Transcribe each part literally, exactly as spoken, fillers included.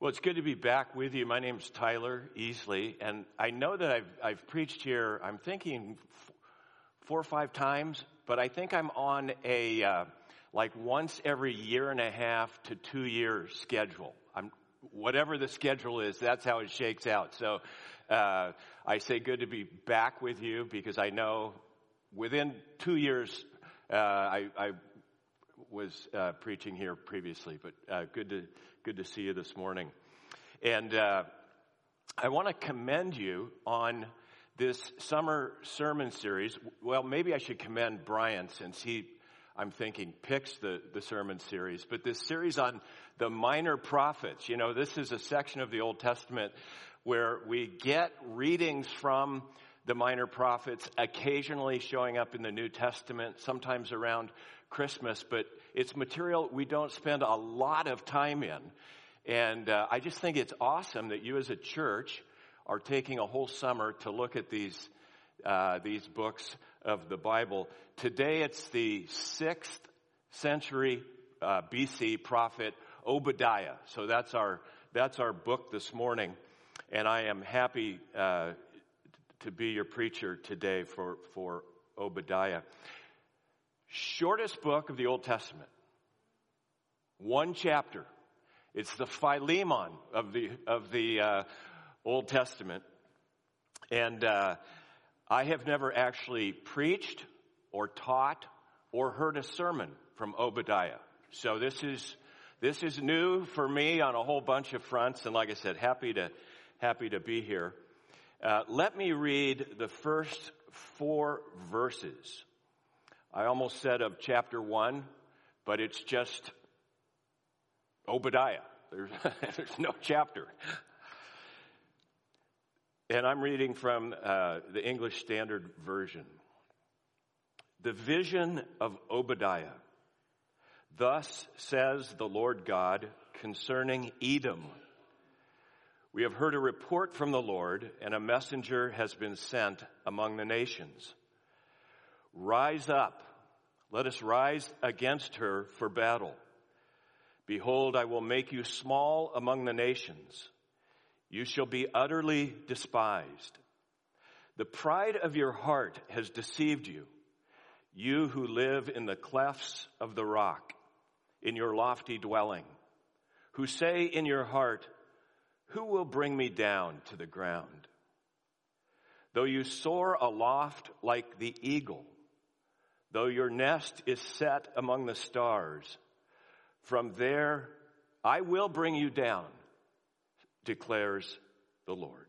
Well, it's good to be back with you. My name's Tyler Easley, and I know that I've I've preached here, I'm thinking f- four or five times, but I think I'm on a uh, like once every year and a half to two year schedule. I'm whatever the schedule is, that's how it shakes out. So uh, I say good to be back with you because I know within two years uh, I, I was uh, preaching here previously, but uh, good to good to see you this morning. And uh, I want to commend you on this summer sermon series. Well, maybe I should commend Brian since he, I'm thinking, picks the, the sermon series. But this series on the minor prophets, you know, this is a section of the Old Testament where we get readings from the minor prophets, occasionally showing up in the New Testament, sometimes around Christmas, but it's material we don't spend a lot of time in. And uh, I just think it's awesome that you as a church are taking a whole summer to look at these uh, these books of the Bible. Today it's the sixth century uh, B C prophet Obadiah. So that's our that's our book this morning, and I am happy uh, to be your preacher today for for Obadiah. Shortest book of the Old Testament. One chapter. It's the Philemon of the of the uh, Old Testament. And uh, I have never actually preached or taught or heard a sermon from Obadiah. So this is this is new for me on a whole bunch of fronts. And like I said, happy to happy to be here. Uh, let me read the first four verses. I almost said of chapter one, but it's just Obadiah. There's, there's no chapter. And I'm reading from uh, the English Standard Version. The vision of Obadiah. Thus says the Lord God concerning Edom. We have heard a report from the Lord, and a messenger has been sent among the nations. Rise up, let us rise against her for battle. Behold, I will make you small among the nations. You shall be utterly despised. The pride of your heart has deceived you, you who live in the clefts of the rock, in your lofty dwelling, who say in your heart, who will bring me down to the ground? Though you soar aloft like the eagle, though your nest is set among the stars, from there I will bring you down, declares the Lord.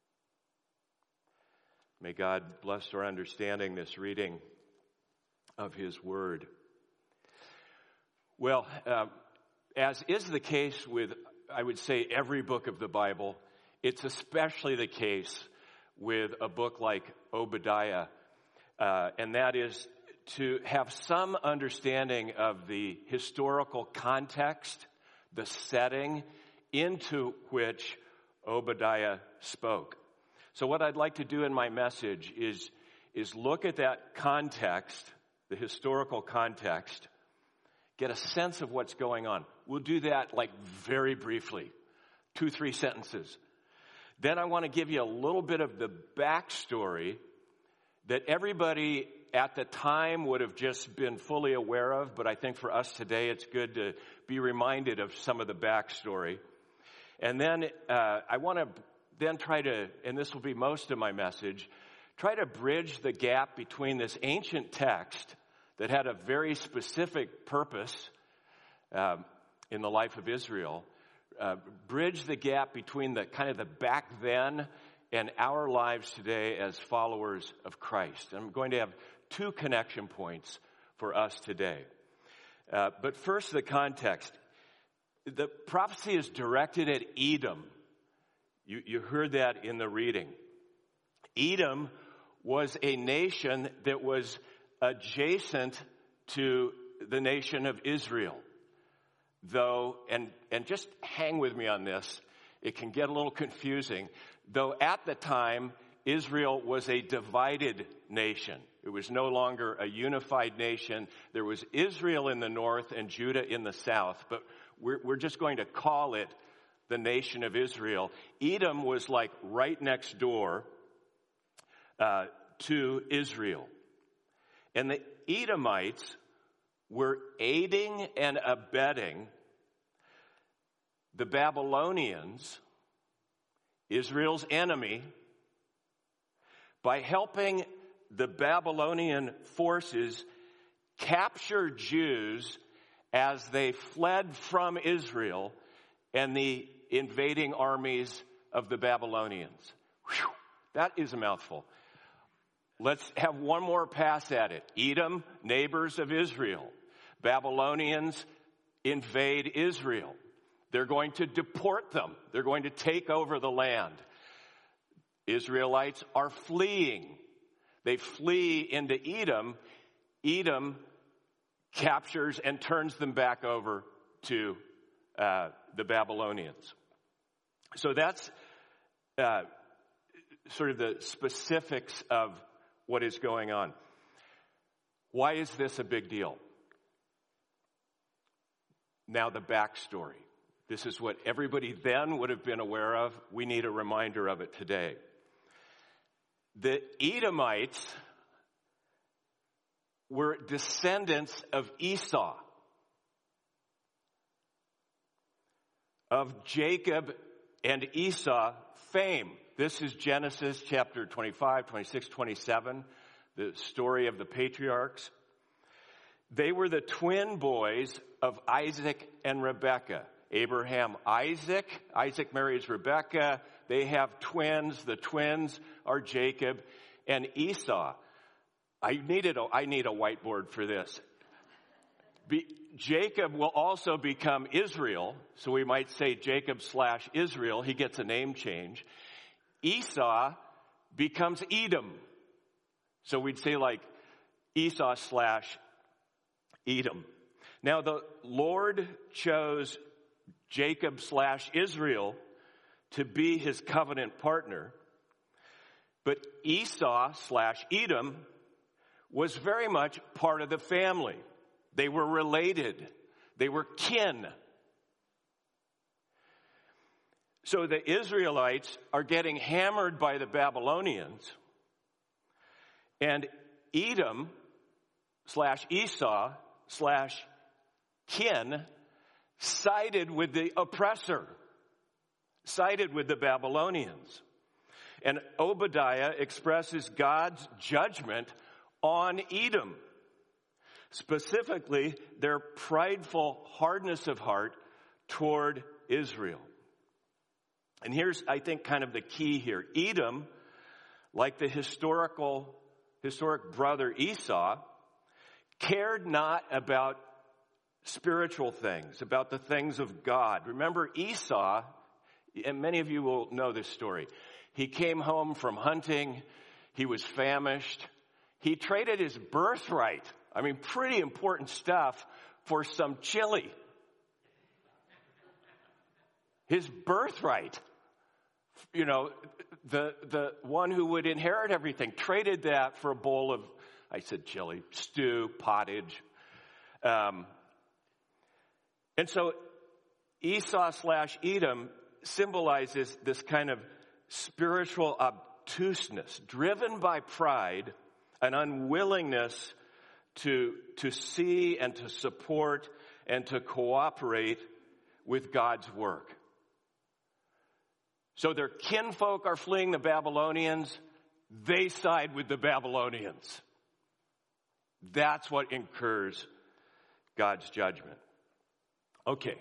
May God bless our understanding this reading of His Word. Well, uh, as is the case with, I would say, every book of the Bible, it's especially the case with a book like Obadiah, uh, and that is to have some understanding of the historical context, the setting into which Obadiah spoke. So what I'd like to do in my message is, is look at that context, the historical context, get a sense of what's going on. We'll do that like very briefly, two, three sentences. Then I want to give you a little bit of the backstory that everybody at the time would have just been fully aware of, but I think for us today it's good to be reminded of some of the backstory. And then uh, I want to then try to, and this will be most of my message, try to bridge the gap between this ancient text that had a very specific purpose um, in the life of Israel, uh, bridge the gap between the kind of the back then and our lives today as followers of Christ. I'm going to have two connection points for us today. Uh, but first, the context. The prophecy is directed at Edom. You, you heard that in the reading. Edom was a nation that was adjacent to the nation of Israel. Though, and, and just hang with me on this, it can get a little confusing. Though at the time, Israel was a divided nation. It was no longer a unified nation. There was Israel in the north and Judah in the south. But we're, we're just going to call it the nation of Israel. Edom was like right next door uh, to Israel. And the Edomites were aiding and abetting the Babylonians, Israel's enemy, by helping the Babylonian forces capture Jews as they fled from Israel and the invading armies of the Babylonians. Whew, that is a mouthful. Let's have one more pass at it. Edom, neighbors of Israel. Babylonians invade Israel. They're going to deport them. They're going to take over the land. Israelites are fleeing. They flee into Edom. Edom captures and turns them back over to uh, the Babylonians. So that's uh, sort of the specifics of what is going on. Why is this a big deal? Now the backstory. This is what everybody then would have been aware of. We need a reminder of it today. The Edomites were descendants of Esau, of Jacob and Esau fame. This is Genesis chapter twenty-five, twenty-six, twenty-seven, the story of the patriarchs. They were the twin boys of Isaac and Rebekah. Abraham, Isaac. Isaac marries Rebekah. They have twins. The twins are Jacob and Esau. I needed a, I need a whiteboard for this. Be, Jacob will also become Israel. So we might say Jacob slash Israel. He gets a name change. Esau becomes Edom. So we'd say like Esau slash Edom. Now the Lord chose Jacob slash Israel to be his covenant partner. But Esau slash Edom was very much part of the family. They were related. They were kin. So the Israelites are getting hammered by the Babylonians. And Edom slash Esau slash kin sided with the oppressor, sided with the Babylonians. And Obadiah expresses God's judgment on Edom, specifically their prideful hardness of heart toward Israel. And here's, I think, kind of the key here. Edom, like the historical, historic brother Esau, cared not about spiritual things, about the things of God. Remember Esau, and many of you will know this story. He came home from hunting. He was famished. He traded his birthright, I mean, pretty important stuff, for some chili. His birthright, you know, the the one who would inherit everything, traded that for a bowl of, I said chili, stew, pottage. Um, and so Esau slash Edom symbolizes this kind of spiritual obtuseness, driven by pride, an unwillingness to, to see and to support and to cooperate with God's work. So their kinfolk are fleeing the Babylonians. They side with the Babylonians. That's what incurs God's judgment. Okay.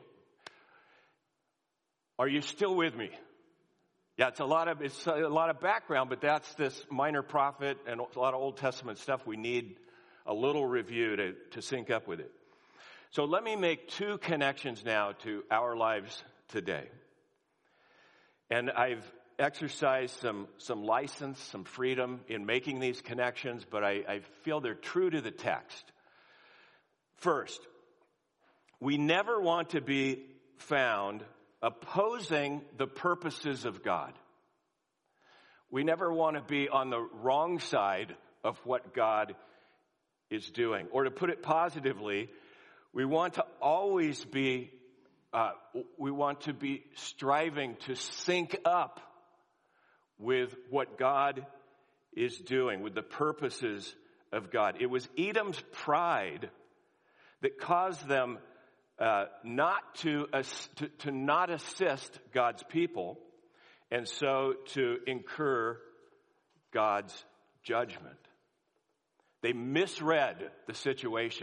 Are you still with me? Yeah, it's a lot of it's a lot of background, but that's this minor prophet and a lot of Old Testament stuff. We need a little review to, to sync up with it. So let me make two connections now to our lives today. And I've exercised some, some license, some freedom in making these connections, but I, I feel they're true to the text. First, we never want to be found opposing the purposes of God. We never want to be on the wrong side of what God is doing. Or to put it positively, we want to always be uh, we want to be striving to sync up with what God is doing, with the purposes of God. It was Edom's pride that caused them uh, not to, uh, to to not assist God's people, and so to incur God's judgment. They misread the situation.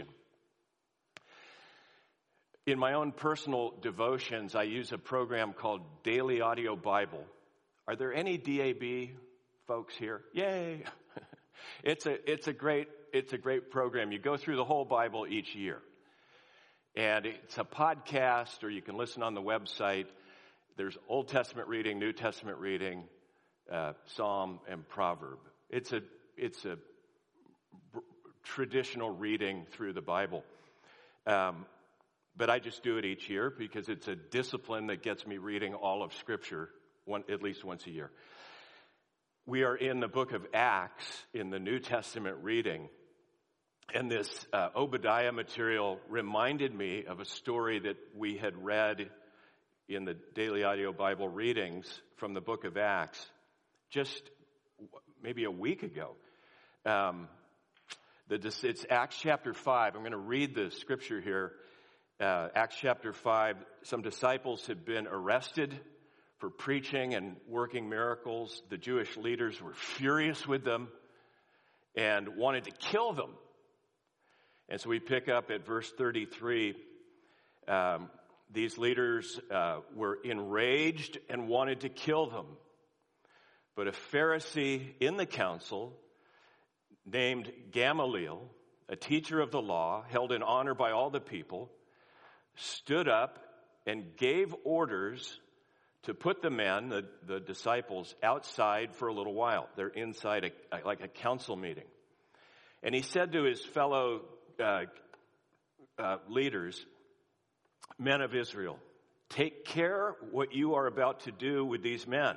In my own personal devotions, I use a program called Daily Audio Bible. Are there any D A B folks here? Yay! It's a it's a great it's a great program. You go through the whole Bible each year. And it's a podcast, or you can listen on the website. There's Old Testament reading, New Testament reading, uh, Psalm, and Proverb. It's a it's a b- traditional reading through the Bible. Um, but I just do it each year because it's a discipline that gets me reading all of Scripture one, at least once a year. We are in the book of Acts in the New Testament reading. And this uh, Obadiah material reminded me of a story that we had read in the Daily Audio Bible readings from the book of Acts just maybe a week ago. Um, the, it's Acts chapter five. I'm going to read the scripture here. Uh, Acts chapter five. Some disciples had been arrested for preaching and working miracles. The Jewish leaders were furious with them and wanted to kill them. And so we pick up at verse thirty-three. Um, these leaders uh, were enraged and wanted to kill them. But a Pharisee in the council named Gamaliel, a teacher of the law, held in honor by all the people, stood up and gave orders to put the men, the, the disciples, outside for a little while. They're inside a, like a council meeting. And he said to his fellow Uh, uh, leaders, men of Israel, take care what you are about to do with these men.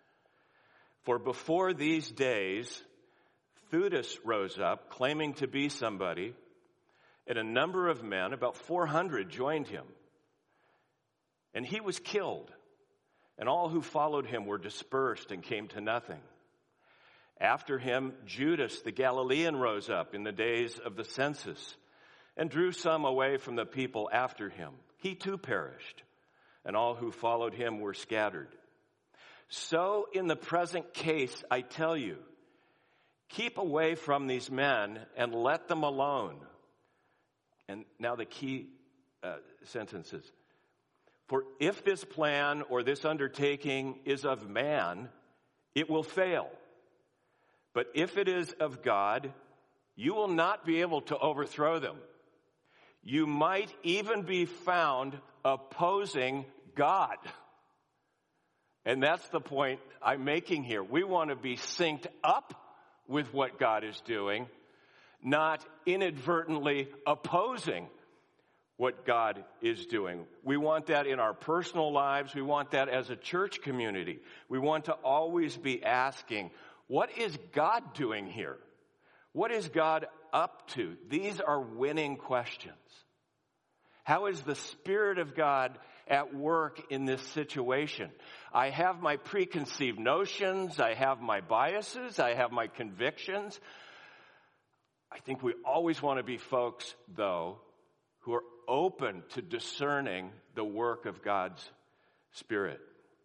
For before these days, Theudas rose up, claiming to be somebody, and a number of men, about four hundred, joined him. And he was killed, and all who followed him were dispersed and came to nothing. After him, Judas the Galilean rose up in the days of the census and drew some away from the people after him. He too perished, and all who followed him were scattered. So in the present case, I tell you, keep away from these men and let them alone. And now the key uh, sentences. For if this plan or this undertaking is of man, it will fail. But if it is of God, you will not be able to overthrow them. You might even be found opposing God. And that's the point I'm making here. We want to be synced up with what God is doing, not inadvertently opposing what God is doing. We want that in our personal lives. We want that as a church community. We want to always be asking, what is God doing here? What is God up to? These are winning questions. How is the Spirit of God at work in this situation? I have my preconceived notions. I have my biases. I have my convictions. I think we always want to be folks, though, who are open to discerning the work of God's Spirit.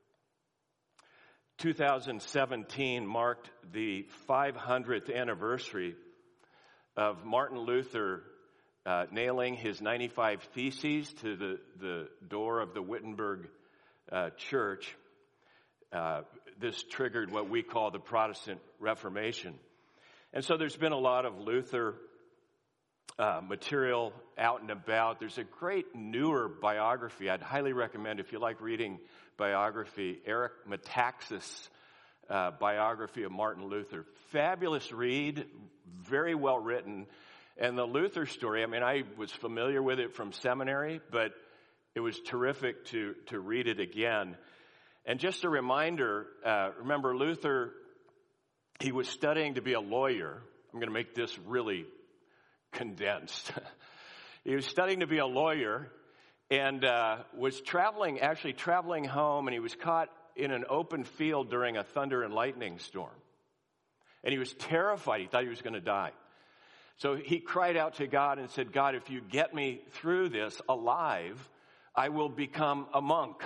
two thousand seventeen marked the five hundredth anniversary of Martin Luther uh, nailing his ninety-five Theses to the, the door of the Wittenberg uh, church. Uh, this triggered what we call the Protestant Reformation. And so there's been a lot of Luther uh, material out and about. There's a great newer biography I'd highly recommend if you like reading biography, Eric Metaxas' uh, biography of Martin Luther. Fabulous read, very well written. And the Luther story, I mean, I was familiar with it from seminary, but it was terrific to, to read it again. And just a reminder, uh, remember Luther, he was studying to be a lawyer. I'm going to make this really condensed. He was studying to be a lawyer, and uh, was traveling, actually traveling home, and he was caught in an open field during a thunder and lightning storm. And he was terrified. He thought he was going to die. So he cried out to God and said, God, if you get me through this alive, I will become a monk.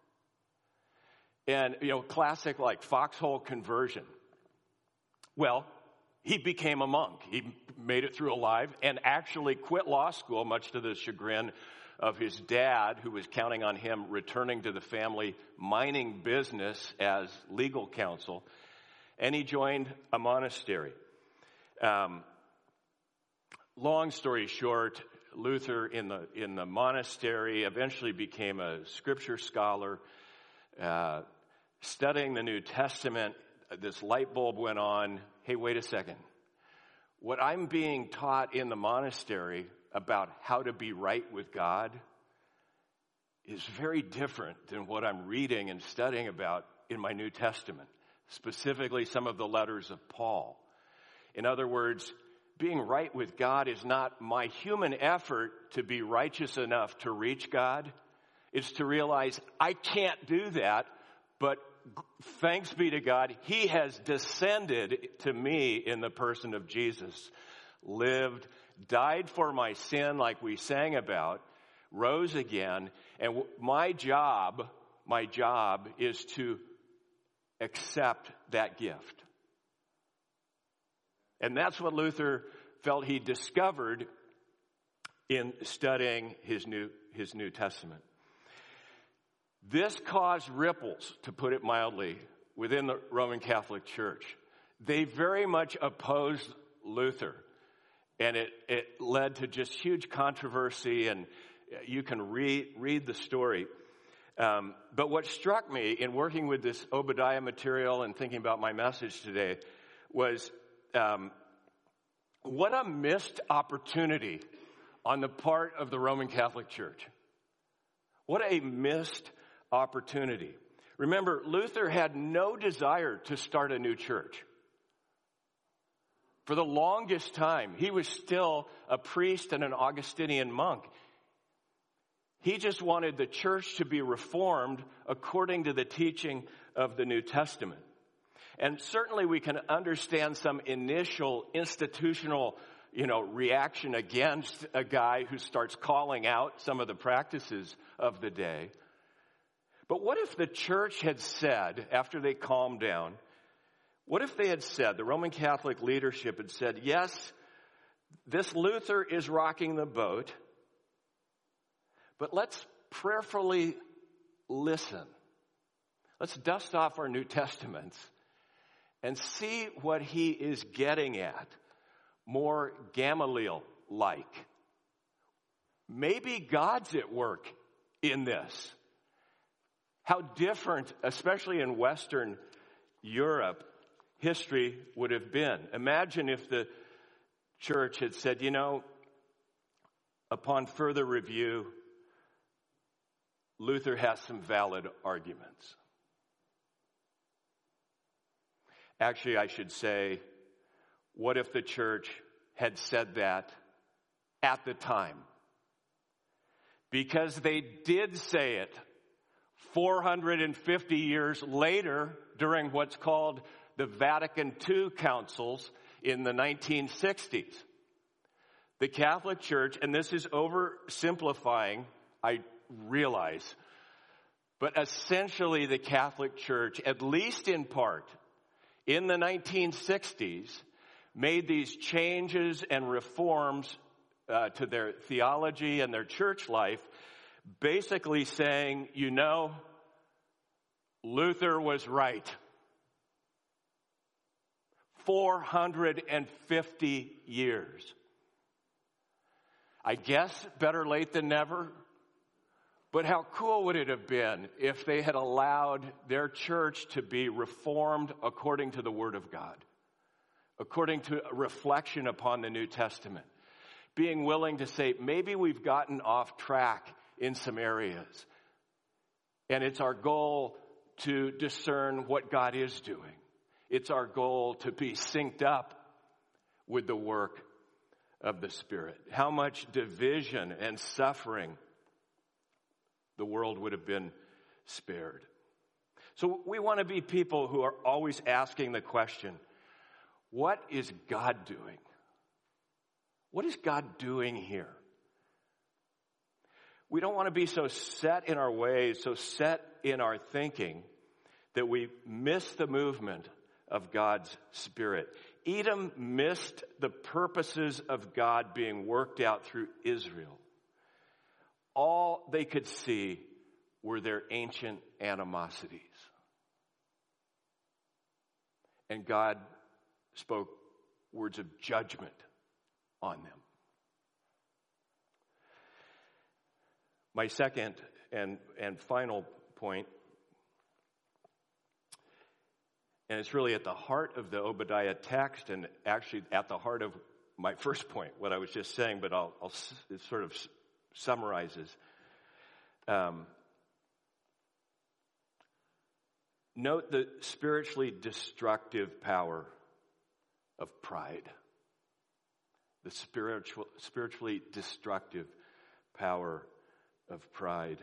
And, you know, classic like foxhole conversion. Well, he became a monk. He made it through alive and actually quit law school, much to the chagrin of his dad, who was counting on him returning to the family mining business as legal counsel. And he joined a monastery. Um, long story short, Luther in the in the monastery eventually became a scripture scholar, uh, studying the New Testament. This light bulb went on. Hey, wait a second. What I'm being taught in the monastery about how to be right with God is very different than what I'm reading and studying about in my New Testament, specifically some of the letters of Paul. In other words, being right with God is not my human effort to be righteous enough to reach God. It's to realize I can't do that, but thanks be to God, He has descended to me in the person of Jesus, lived, died for my sin like we sang about, rose again, and my job, my job is to accept that gift. And that's what Luther felt he discovered in studying his New, his New Testament. This caused ripples, to put it mildly, within the Roman Catholic Church. They very much opposed Luther, and it, it led to just huge controversy, and you can read, read the story. Um, but what struck me in working with this Obadiah material and thinking about my message today was um, what a missed opportunity on the part of the Roman Catholic Church. What a missed opportunity. Remember, Luther had no desire to start a new church. For the longest time, he was still a priest and an Augustinian monk. He just wanted the church to be reformed according to the teaching of the New Testament. And certainly we can understand some initial institutional, you know, reaction against a guy who starts calling out some of the practices of the day. But what if the church had said, after they calmed down, what if they had said, the Roman Catholic leadership had said, yes, this Luther is rocking the boat, but let's prayerfully listen. Let's dust off our New Testaments and see what he is getting at, more Gamaliel-like. Maybe God's at work in this. How different, especially in Western Europe, history would have been. Imagine if the church had said, you know, upon further review, Luther has some valid arguments. Actually, I should say, what if the church had said that at the time? Because they did say it four hundred fifty years later during what's called the Vatican Two Councils in the nineteen sixties. The Catholic Church, and this is oversimplifying, I realize, but essentially the Catholic Church, at least in part, in the nineteen sixties, made these changes and reforms uh, to their theology and their church life, basically saying, you know, Luther was right. four hundred fifty years. I guess better late than never. But how cool would it have been if they had allowed their church to be reformed according to the Word of God, according to a reflection upon the New Testament, being willing to say, maybe we've gotten off track in some areas, and it's our goal to discern what God is doing. It's our goal to be synced up with the work of the Spirit. How much division and suffering the world would have been spared. So we want to be people who are always asking the question, what is God doing? What is God doing here? We don't want to be so set in our ways, so set in our thinking, that we miss the movement of God's Spirit. Edom missed the purposes of God being worked out through Israel. All they could see were their ancient animosities. And God spoke words of judgment on them. My second and, and final point, and it's really at the heart of the Obadiah text and actually at the heart of my first point, what I was just saying, but I'll, I'll it sort of summarizes. Um, note the spiritually destructive power of pride. The spiritual, spiritually destructive power of pride.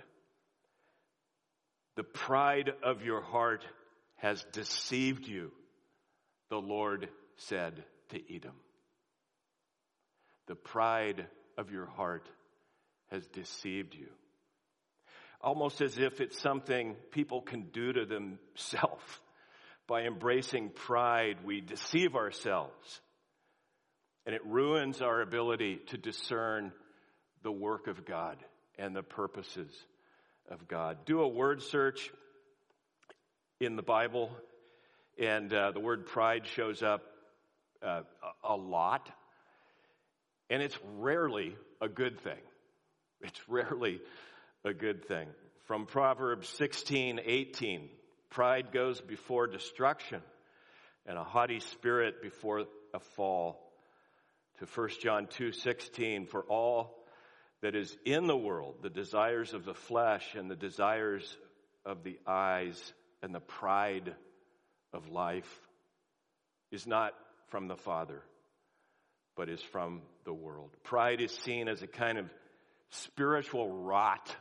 The pride of your heart has deceived you, the Lord said to Edom. The pride of your heart has deceived you. Almost as if it's something people can do to themselves. By embracing pride, we deceive ourselves. And it ruins our ability to discern the work of God and the purposes of God. Do a word search in the Bible, and uh, the word pride shows up uh, a lot. And it's rarely a good thing. It's rarely a good thing. From Proverbs sixteen eighteen, pride goes before destruction, and a haughty spirit before a fall. To First John two sixteen, for all that is in the world, the desires of the flesh and the desires of the eyes and the pride of life is not from the Father, but is from the world. Pride is seen as a kind of spiritual rot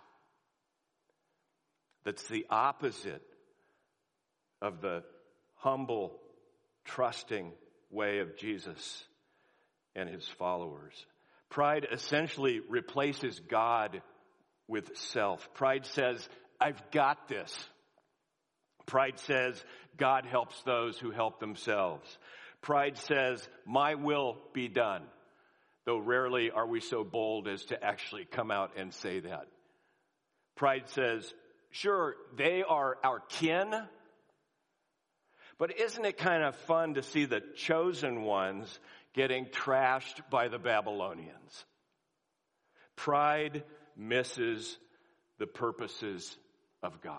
that's the opposite of the humble, trusting way of Jesus and his followers. Pride essentially replaces God with self. Pride says, I've got this. Pride says, God helps those who help themselves. Pride says, my will be done. Though rarely are we so bold as to actually come out and say that. Pride says, sure, they are our kin, but isn't it kind of fun to see the chosen ones getting trashed by the Babylonians? Pride misses the purposes of God.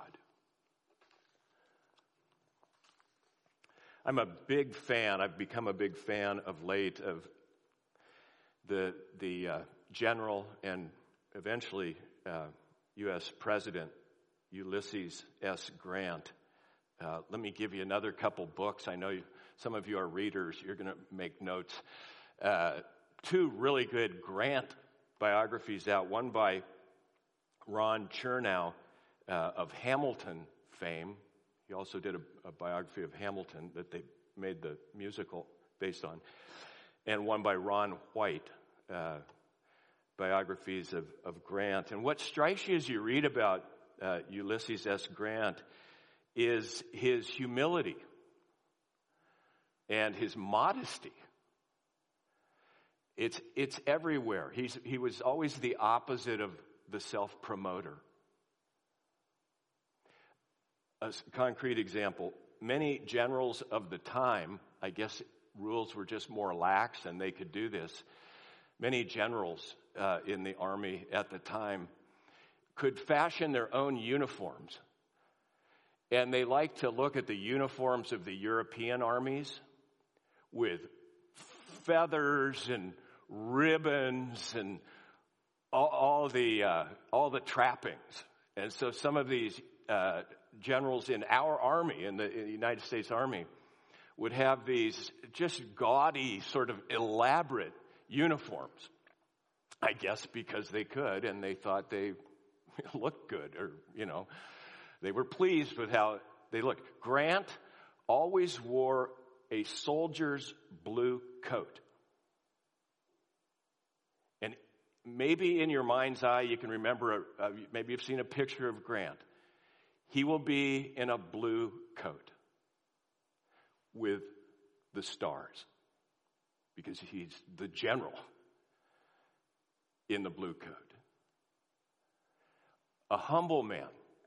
I'm a big fan, I've become a big fan of late of the, the uh, general and eventually uh, U S President Ulysses S. Grant. Uh, let me give you another couple books. I know you, some of you are readers. You're going to make notes. Uh, two really good Grant biographies out. One by Ron Chernow uh, of Hamilton fame. He also did a, a biography of Hamilton that they made the musical based on. And one by Ron White, uh, biographies of, of Grant. And what strikes you as you read about uh, Ulysses S. Grant is his humility and his modesty. It's it's everywhere. He's he was always the opposite of the self-promoter. A concrete example, many generals of the time, I guess rules were just more lax and they could do this. Many generals uh, in the army at the time could fashion their own uniforms. And they liked to look at the uniforms of the European armies with feathers and ribbons and all, all the uh, all the trappings. And so some of these uh, generals in our army, in the, in the United States Army, would have these just gaudy, sort of elaborate uniforms. I guess because they could, and they thought they looked good, or, you know, they were pleased with how they looked. Grant always wore a soldier's blue coat. And maybe in your mind's eye, you can remember, a, uh, maybe you've seen a picture of Grant. He will be in a blue coat with the stars, because he's the general in the blue coat. A humble man.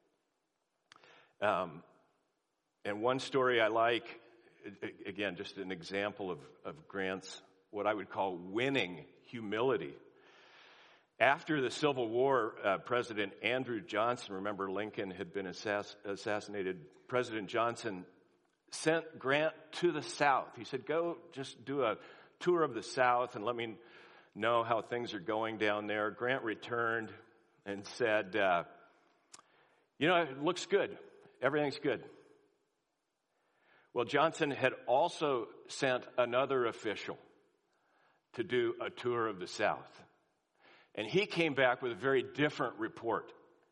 Um, and one story I like, again, just an example of, of Grant's, what I would call winning humility. After the Civil War, uh, President Andrew Johnson, remember Lincoln had been assass- assassinated, President Johnson sent Grant to the South. He said, go just do a tour of the South and let me know how things are going down there. Grant returned and said, uh, you know, it looks good. Everything's good. Well, Johnson had also sent another official to do a tour of the South. And he came back with a very different report.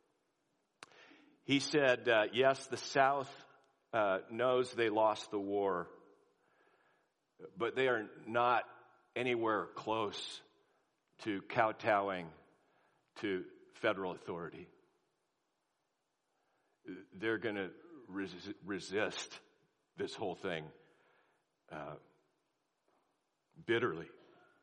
He said, uh, yes, the South uh, knows they lost the war, but they are not anywhere close to kowtowing to federal authority. They're going to res- resist this whole thing uh, bitterly.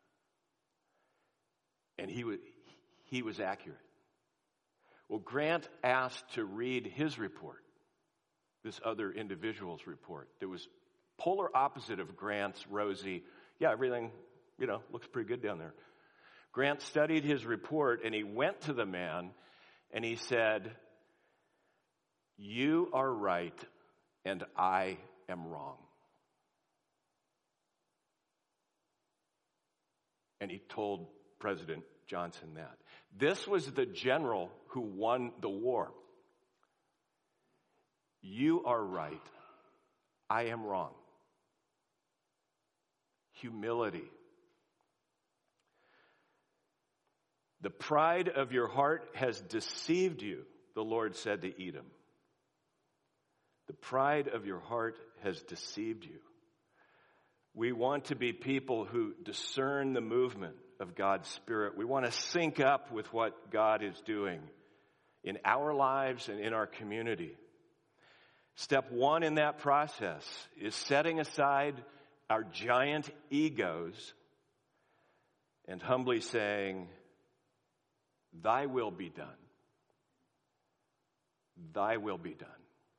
And he was, he was accurate. Well, Grant asked to read his report, this other individual's report. That was polar opposite of Grant's rosy, yeah, everything, you know, looks pretty good down there. Grant studied his report, and he went to the man, and he said, you are right, and I am wrong. And he told President Johnson that. This was the general who won the war. You are right. I am wrong. Humility. The pride of your heart has deceived you, the Lord said to Edom. The pride of your heart has deceived you. We want to be people who discern the movement of God's Spirit. We want to sync up with what God is doing in our lives and in our community. Step one in that process is setting aside our giant egos and humbly saying, thy will be done. Thy will be done.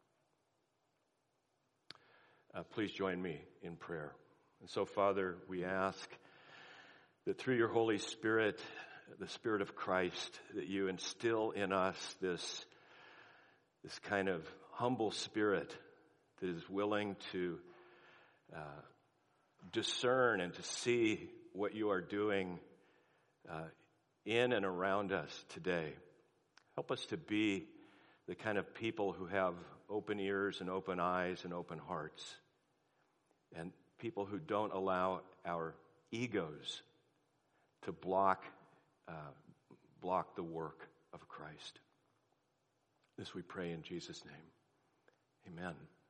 Uh, please join me in prayer. And so, Father, we ask that through your Holy Spirit, the Spirit of Christ, that you instill in us this, this kind of humble spirit that is willing to uh, discern and to see what you are doing uh, in and around us today. Help us to be the kind of people who have open ears and open eyes and open hearts, and people who don't allow our egos to block uh, block the work of Christ. This we pray in Jesus' name. Amen.